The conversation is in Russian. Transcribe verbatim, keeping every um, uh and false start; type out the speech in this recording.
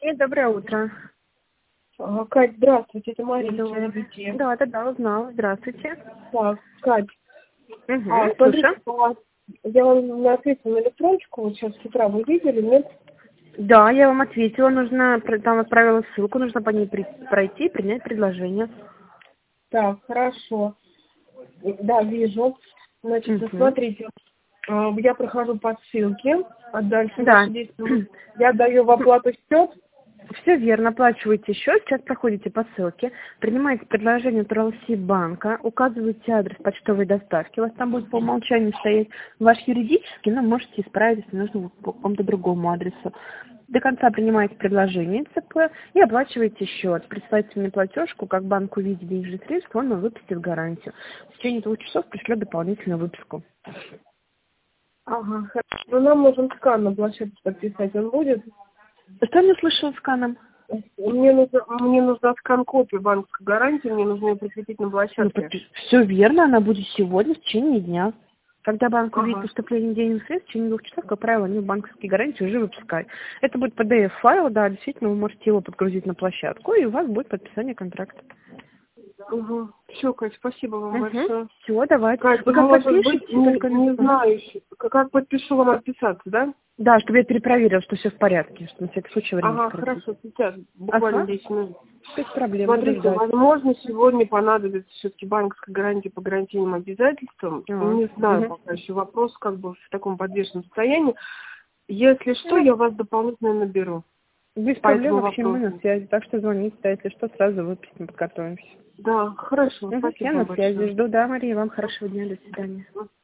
И доброе утро. А, Кать, здравствуйте, это Мария. Здравствуйте. Да, да, да, узнала. Здравствуйте. Так, Кать, Угу, а, смотрите, слушаю. у вас- я вам ответила на электроночку, вот сейчас с утра вы видели, нет? Да, я вам ответила, нужно, про- там отправила ссылку, нужно по ней при- пройти и принять предложение. Так, хорошо. Да, вижу. Значит, ну, Угу. смотрите, а, я прохожу по ссылке, а дальше Да. наши действия. Я даю в оплату счет. Все верно, оплачиваете счет, сейчас проходите по ссылке, принимаете предложение от эр эл си банка, указываете адрес почтовой доставки, у вас там будет по умолчанию стоять ваш юридический, но можете исправить, если нужно, по какому-то другому адресу. До конца принимаете предложение цэ пэ и оплачиваете счет. Присылайте мне платежку, как банк увидит денежные средства, он вам выпустит гарантию. В течение двух часов пришлет дополнительную выписку. Ага, хорошо. Ну, нам нужен скан на площадке подписать, он будет? Что я не услышала сканом? Мне нужно, мне нужна скан-копия банковской гарантии, мне нужно ее прикрепить на Ну, площадке. все верно, она будет сегодня, в течение дня. Когда банк увидит Ага. поступление денежных средств, в течение двух часов, как правило, они банковские гарантии уже выпускают. Это будет пи ди эф-файл, да, действительно, вы можете его подгрузить на площадку, и у вас будет подписание контракта. Угу. Все, Кать, спасибо вам Угу. большое. Все, давайте. Кать, Вы ну, как может подпишете, быть, не, только... не Мгм. знаю еще. Как как подпишу вам отписаться, да? Да, чтобы я перепроверила, что все в порядке, что на всякий случай время Ага, сократить. хорошо, сейчас, буквально Ага, десять минут. без проблем, буду Смотрите, ждать. возможно, сегодня понадобится все-таки банковская гарантия по гарантийным обязательствам. А, Не знаю, мгм. пока еще вопрос как бы в таком подвешенном состоянии. Если что, Ну, я вас дополнительно наберу без по проблем, этому вообще мы на вопросу. связи, так что звоните, да, если что, сразу выпустим, подготовимся. Да, хорошо, Угу, я спасибо на вам связи, большое. жду, да, Мария, вам хорошего дня, до свидания.